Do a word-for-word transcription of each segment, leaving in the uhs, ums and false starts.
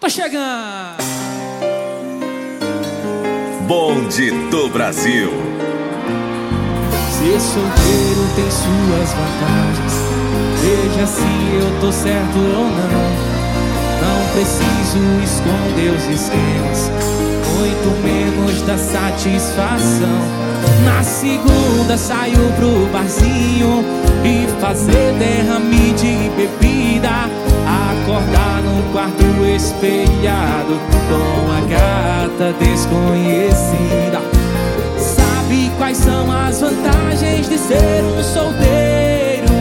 Tô chegando. Bonde do Brasil. Ser solteiro tem suas vantagens. Veja se eu tô certo ou não. Não preciso esconder os esquemas, muito menos da satisfação. Na segunda saio pro barzinho e fazer derrame de bebida. Acordar no quarto espelhado com a gata desconhecida. Sabe quais são as vantagens de ser um solteiro?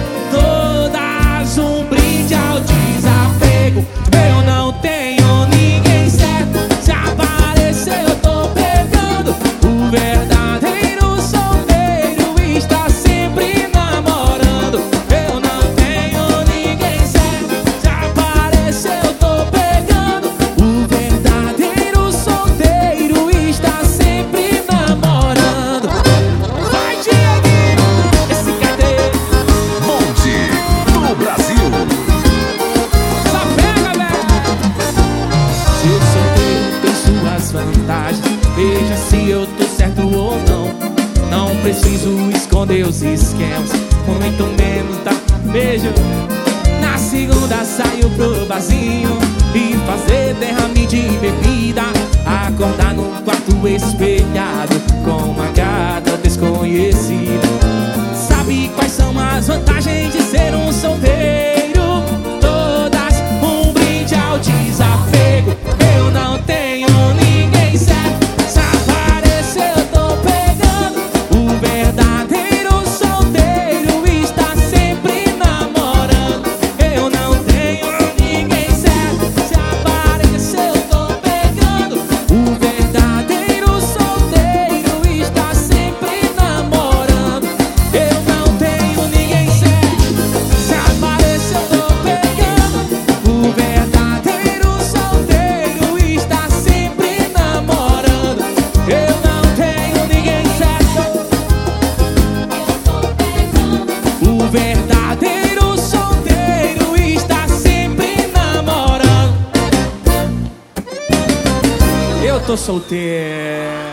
Todas um brinde ao desapego. Eu não tenho ninguém certo, se aparecer eu tô pegando. O verdadeiro solteiro está sempre namorando. Eu não tenho ninguém certo, se aparecer eu tô pegando. O verdadeiro solteiro está sempre namorando. Vai, Dieguinho, esse quer ter. Bonde do Brasil. Só pega, velho. Ser solteiro tem suas vantagens. Veja se eu tô certo ou não. Não preciso esconder os esquemas, muito menos dar beijo. Na segunda saio pro barzinho e fazer derrame de bebida. Acordar no quarto espelhado com uma gata desconhecida. Sabe quais são as vantagens de ser um solteiro? Todas um brinde ao desapego. Eu não tenho ninguém certo, se aparecer eu tô pegando. O verdadeiro solteiro está sempre namorando. Eu não tenho ninguém certo, se aparecer eu tô pegando. O verdadeiro solteiro está sempre namorando. Eu não tenho ninguém certo, se aparecer eu tô pegando. O verdadeiro solteiro está sempre namorando. Eu não tenho ninguém certo. O verdadeiro solteiro está sempre namorando. Eu tô solteiro.